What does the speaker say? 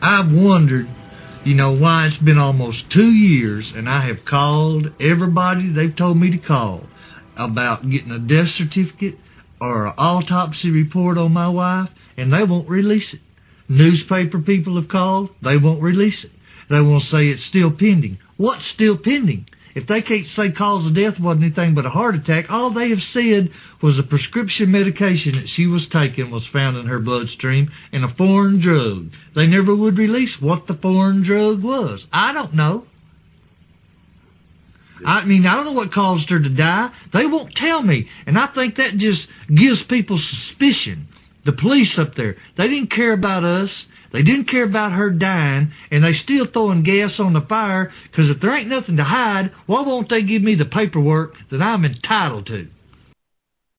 I've wondered, why it's been almost 2 years and I have called everybody they've told me to call about getting a death certificate or an autopsy report on my wife, and they won't release it. Newspaper people have called, they won't release it. They won't say it's still pending. What's still pending? If they can't say cause of death wasn't anything but a heart attack, all they have said was a prescription medication that she was taking was found in her bloodstream and a foreign drug. They never would release what the foreign drug was. I don't know. I don't know what caused her to die. They won't tell me. And I think that just gives people suspicion. The police up there, they didn't care about us. They didn't care about her dying, and they still throwing gas on the fire, because if there ain't nothing to hide, why won't they give me the paperwork that I'm entitled to?